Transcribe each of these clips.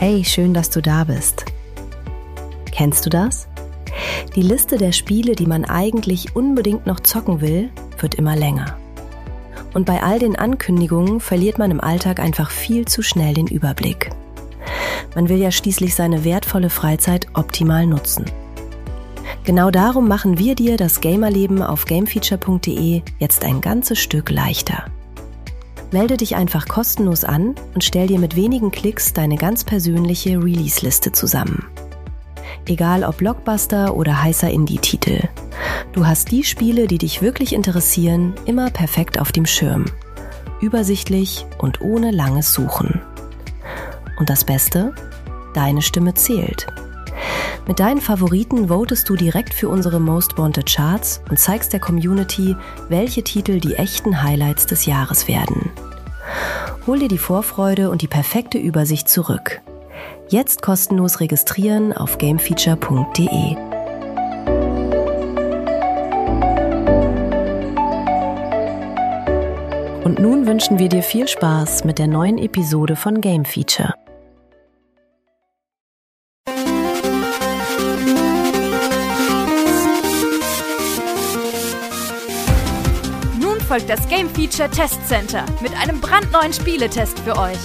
Hey, schön, dass du da bist. Kennst du das? Die Liste der Spiele, die man eigentlich unbedingt noch zocken will, wird immer länger. Und bei all den Ankündigungen verliert man im Alltag einfach viel zu schnell den Überblick. Man will ja schließlich seine wertvolle Freizeit optimal nutzen. Genau darum machen wir dir das Gamerleben auf gamefeature.de jetzt ein ganzes Stück leichter. Melde dich einfach kostenlos an und stell dir mit wenigen Klicks deine ganz persönliche Release-Liste zusammen. Egal ob Blockbuster oder heißer Indie-Titel. Du hast die Spiele, die dich wirklich interessieren, immer perfekt auf dem Schirm. Übersichtlich und ohne langes Suchen. Und das Beste? Deine Stimme zählt. Mit deinen Favoriten votest du direkt für unsere Most Wanted Charts und zeigst der Community, welche Titel die echten Highlights des Jahres werden. Hol dir die Vorfreude und die perfekte Übersicht zurück. Jetzt kostenlos registrieren auf gamefeature.de. Und nun wünschen wir dir viel Spaß mit der neuen Episode von Game Feature. Folgt das Game Feature Test Center mit einem brandneuen Spieletest für euch.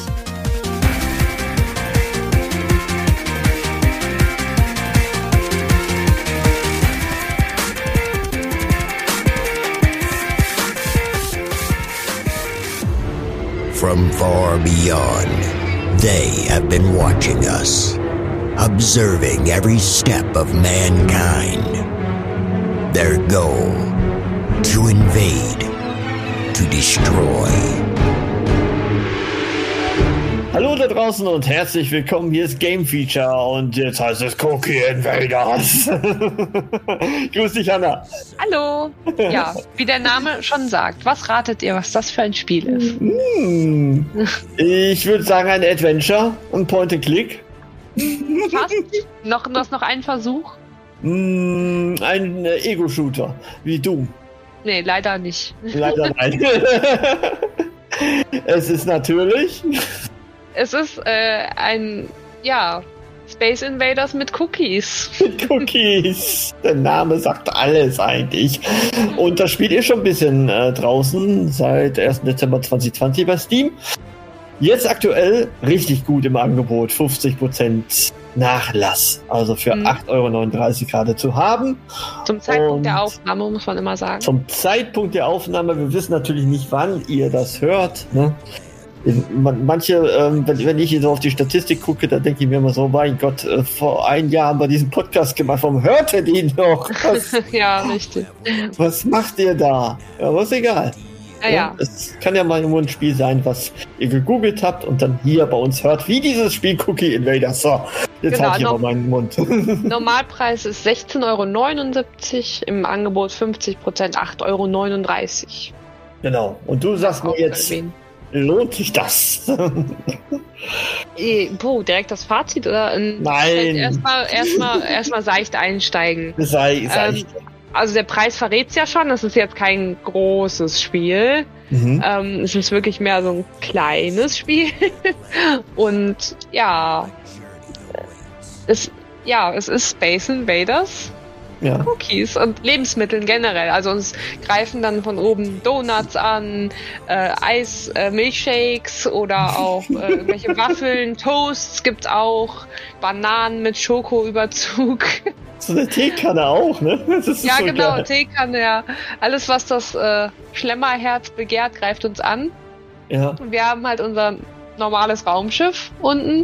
From far beyond, they have been watching us, observing every step of mankind. Their goal, to invade, to destroy. Hallo da draußen und herzlich willkommen, hier ist Game Feature und jetzt heißt es Cookie Invaders. Grüß dich, Anna. Hallo. Ja, wie der Name schon sagt, was ratet ihr, was das für ein Spiel ist? Ich würde sagen ein Adventure, ein Point-and-Click. Fast. Noch ein Versuch? Ein Ego-Shooter, wie Doom. Nee, leider nicht. Leider nein. Es ist natürlich... Es ist Space Invaders mit Cookies. Mit Cookies. Der Name sagt alles eigentlich. Und das Spiel ist schon ein bisschen draußen, seit 1. Dezember 2020 bei Steam. Jetzt aktuell richtig gut im Angebot, 50% Nachlass, also für 8,39 € gerade zu haben. Zum Zeitpunkt der Aufnahme, muss man immer sagen. Zum Zeitpunkt der Aufnahme, wir wissen natürlich nicht, wann ihr das hört. Ne? Manche, wenn ich so auf die Statistik gucke, dann denke ich mir immer so, mein Gott, vor einem Jahr haben wir diesen Podcast gemacht, warum hört ihr den noch? Ja, richtig. Was macht ihr da? Ja, aber ist egal. Ja. Es kann ja mal nur ein Spiel sein, was ihr gegoogelt habt und dann hier bei uns hört, wie dieses Spiel Cookie Invaders. So, jetzt habe ich aber meinen Mund. Normalpreis ist 16,79 €, im Angebot 50%, 8,39 €. Genau, und du sagst mir jetzt, lohnt sich das? Direkt das Fazit oder? Nein. Erstmal seicht einsteigen. Seicht. Also der Preis verrät's ja schon, das ist jetzt kein großes Spiel. Es ist wirklich mehr so ein kleines Spiel. Und es ist Space Invaders. Ja. Cookies und Lebensmitteln generell. Also uns greifen dann von oben Donuts an, Eis, Milchshakes oder auch irgendwelche Waffeln, Toasts gibt's auch, Bananen mit Schokoüberzug. So eine Teekanne auch, ne? Das ist ja, so genau, geil. Teekanne, ja. Alles, was das Schlemmerherz begehrt, greift uns an. Ja. Und wir haben halt unser normales Raumschiff unten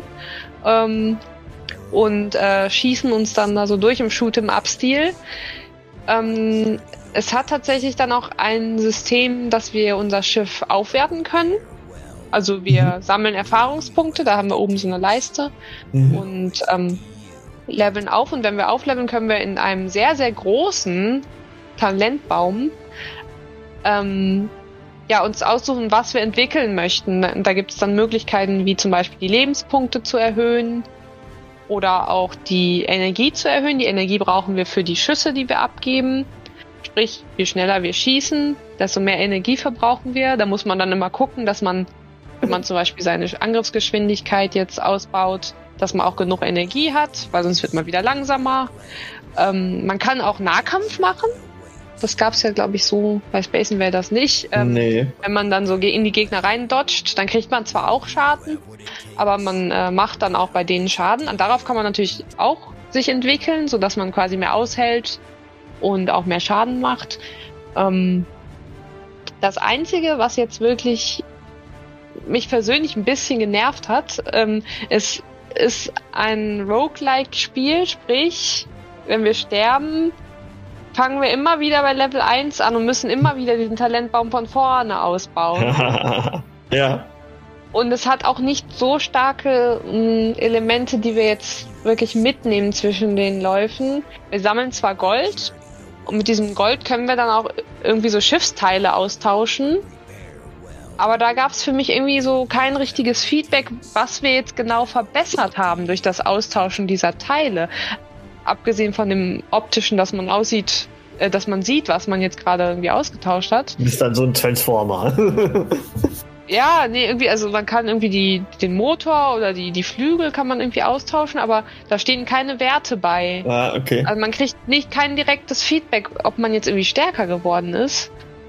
und schießen uns dann da so durch im Shoot'em-up-Stil. Es hat tatsächlich dann auch ein System, dass wir unser Schiff aufwerten können. Also wir sammeln Erfahrungspunkte, da haben wir oben so eine Leiste und leveln auf. Und wenn wir aufleveln, können wir in einem sehr, sehr großen Talentbaum uns aussuchen, was wir entwickeln möchten. Und da gibt es dann Möglichkeiten, wie zum Beispiel die Lebenspunkte zu erhöhen oder auch die Energie zu erhöhen. Die Energie brauchen wir für die Schüsse, die wir abgeben. Sprich, je schneller wir schießen, desto mehr Energie verbrauchen wir. Da muss man dann immer gucken, dass man, wenn man zum Beispiel seine Angriffsgeschwindigkeit jetzt ausbaut, dass man auch genug Energie hat, weil sonst wird man wieder langsamer. Man kann auch Nahkampf machen. Das gab es ja, glaube ich, so bei Space Invaders nicht. Nee. Wenn man dann so in die Gegner rein dodgt, dann kriegt man zwar auch Schaden, aber man macht dann auch bei denen Schaden. Und darauf kann man natürlich auch sich entwickeln, sodass man quasi mehr aushält und auch mehr Schaden macht. Das Einzige, was jetzt wirklich mich persönlich ein bisschen genervt hat, ist ein Roguelike-Spiel, sprich, wenn wir sterben, fangen wir immer wieder bei Level 1 an und müssen immer wieder diesen Talentbaum von vorne ausbauen. Ja. Und es hat auch nicht so starke Elemente, die wir jetzt wirklich mitnehmen zwischen den Läufen. Wir sammeln zwar Gold und mit diesem Gold können wir dann auch irgendwie so Schiffsteile austauschen. Aber da gab es für mich irgendwie so kein richtiges Feedback, was wir jetzt genau verbessert haben durch das Austauschen dieser Teile. Abgesehen von dem optischen, dass man sieht, was man jetzt gerade irgendwie ausgetauscht hat. Du bist dann so ein Transformer. Ja, nee, irgendwie, also man kann irgendwie den Motor oder die Flügel kann man irgendwie austauschen, aber da stehen keine Werte bei. Ah, okay. Also man kriegt kein direktes Feedback, ob man jetzt irgendwie stärker geworden ist.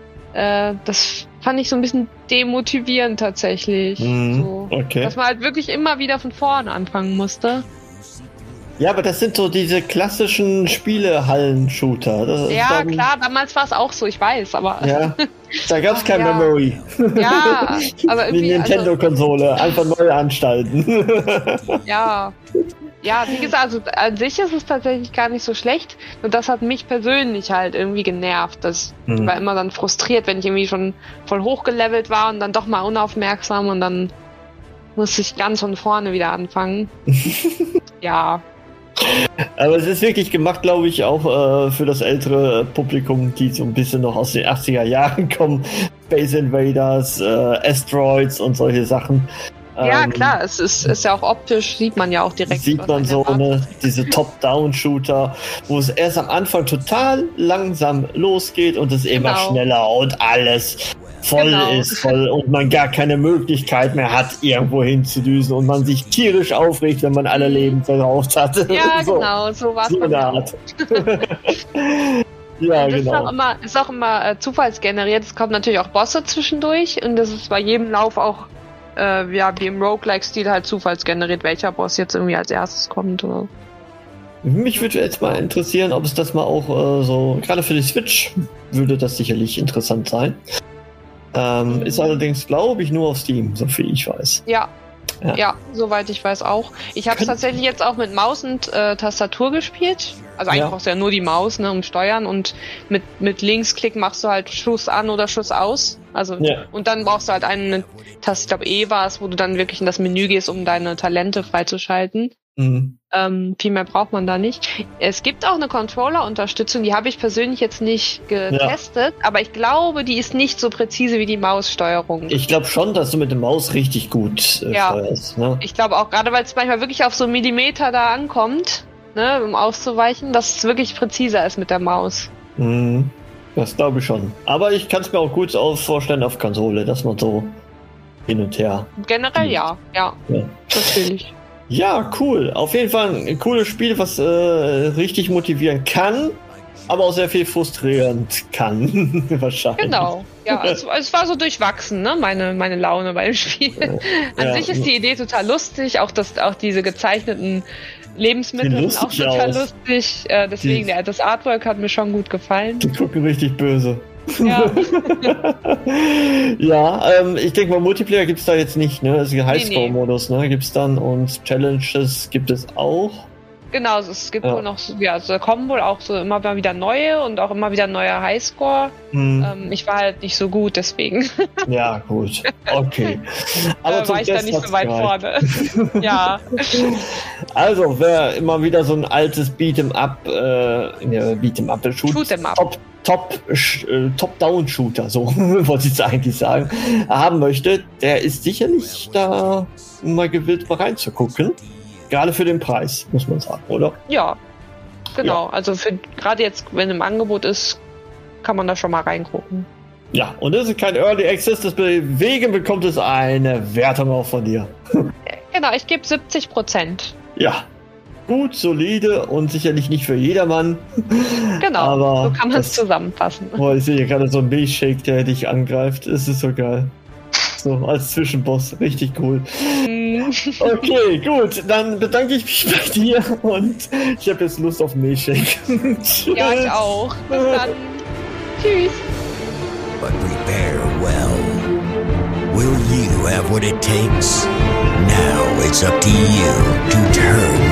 Das fand ich so ein bisschen demotivierend tatsächlich. So, okay. dass man halt wirklich immer wieder von vorne anfangen musste. Ja, aber das sind so diese klassischen Spielehallen-Shooter. Ja, klar, damals war es auch so, ich weiß, aber... Ja, da gab es kein Memory. Ja, aber irgendwie... Die Nintendo-Konsole, einfach neu anstalten. Ja, wie gesagt, also an sich ist es tatsächlich gar nicht so schlecht. Und das hat mich persönlich halt irgendwie genervt. Ich war immer dann frustriert, wenn ich irgendwie schon voll hochgelevelt war und dann doch mal unaufmerksam und dann musste ich ganz von vorne wieder anfangen. Ja. Aber es ist wirklich gemacht, glaube ich, auch für das ältere Publikum, die so ein bisschen noch aus den 80er Jahren kommen. Space Invaders, Asteroids und solche Sachen. Ja, klar, es ist ja auch optisch, sieht man ja auch direkt. Sieht man so, diese Top-Down-Shooter, wo es erst am Anfang total langsam losgeht und es immer schneller und alles voll ist voll und man gar keine Möglichkeit mehr hat, irgendwo hinzudüsen und man sich tierisch aufregt, wenn man alle Leben verraucht hat. Ja, so, genau, so war es. So eine Art. Ja, das genau. Ist auch immer zufallsgeneriert. Es kommen natürlich auch Bosse zwischendurch und das ist bei jedem Lauf auch wie im Roguelike-Stil halt zufallsgeneriert, welcher Boss jetzt irgendwie als erstes kommt. Oder? Mich würde jetzt mal interessieren, ob es das mal auch so, gerade für die Switch würde das sicherlich interessant sein. Ist allerdings, glaube ich, nur auf Steam, so viel ich weiß. Ja, soweit ich weiß auch. Ich habe es tatsächlich jetzt auch mit Maus und Tastatur gespielt. Also eigentlich brauchst du ja nur die Maus, um steuern und mit Linksklick machst du halt Schuss an oder Schuss aus. Also und dann brauchst du halt eine Taste, ich glaube E war es, wo du dann wirklich in das Menü gehst, um deine Talente freizuschalten. Viel mehr braucht man da nicht. Es gibt auch eine Controller-Unterstützung, die habe ich persönlich jetzt nicht getestet, aber ich glaube, die ist nicht so präzise wie die Maussteuerung. Ich glaube schon, dass du mit der Maus richtig gut steuerst. Ne? Ich glaube auch, gerade weil es manchmal wirklich auf so Millimeter da ankommt, ne, um auszuweichen, dass es wirklich präziser ist mit der Maus. Das glaube ich schon. Aber ich kann es mir auch gut vorstellen auf Konsole, dass man so hin und her. Generell ja, natürlich. Ja, cool. Auf jeden Fall ein cooles Spiel, was richtig motivieren kann, aber auch sehr viel frustrierend kann. Wahrscheinlich. Genau. Ja, es war so durchwachsen, ne? Meine Laune beim Spiel. An sich ist die Idee total lustig, auch diese gezeichneten Lebensmittel sind auch total lustig. Deswegen, das Artwork hat mir schon gut gefallen. Die gucken richtig böse. Ja. Ich denke mal, Multiplayer gibt es da jetzt nicht, ne? Das ist ein Highscore-Modus, ne? Gibt es dann und Challenges gibt es auch. Genau, es gibt wohl noch, da kommen wohl auch so immer mal wieder neue und auch immer wieder neue Highscore. Ich war halt nicht so gut, deswegen. Ja, gut. Okay. Aber war ich da nicht so weit vorne. Ja. Also, wer immer wieder so ein altes Beat'em-up, Shoot'em-up. Top-Down-Shooter, so wollte ich es eigentlich sagen, haben möchte, der ist sicherlich da mal gewillt, mal reinzugucken. Gerade für den Preis, muss man sagen, oder? Ja, genau. Ja. Also gerade jetzt, wenn im Angebot ist, kann man da schon mal reingucken. Ja, und das ist kein Early Access, deswegen bekommt es eine Wertung auch von dir. Genau, ich gebe 70%. Ja, gut, solide und sicherlich nicht für jedermann. Genau, aber so kann man es zusammenfassen. Boah, ich sehe gerade so einen Milchshake, der dich angreift. Es ist so geil. So, als Zwischenboss. Richtig cool. Okay, gut. Dann bedanke ich mich bei dir und ich habe jetzt Lust auf Milchshake. Ja, ich auch. Bis dann. Tschüss. But prepare well. Will you have what it takes? Now it's up to you to turn